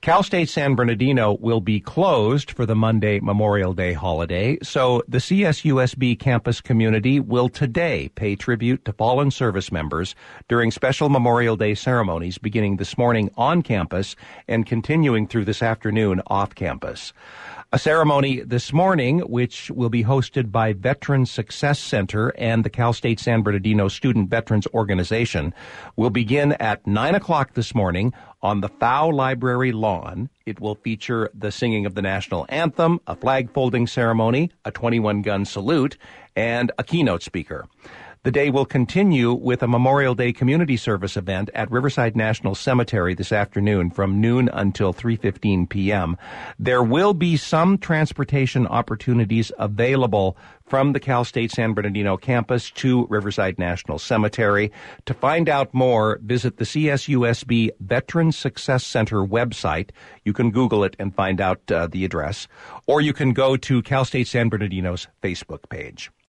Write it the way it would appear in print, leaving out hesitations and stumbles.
Cal State San Bernardino will be closed for the Monday Memorial Day holiday, so the CSUSB campus community will today pay tribute to fallen service members during special Memorial Day ceremonies beginning this morning on campus and continuing through this afternoon off campus. A ceremony this morning, which will be hosted by Veteran Success Center and the Cal State San Bernardino Student Veterans Organization, will begin at 9 o'clock this morning on the Pfau Library lawn. It will feature the singing of the national anthem, a flag-folding ceremony, a 21-gun salute, and a keynote speaker. The day will continue with a Memorial Day community service event at Riverside National Cemetery this afternoon from noon until 3:15 p.m. There will be some transportation opportunities available from the Cal State San Bernardino campus to Riverside National Cemetery. To find out more, visit the CSUSB Veteran Success Center website. You can Google it and find out the address, or you can go to Cal State San Bernardino's Facebook page.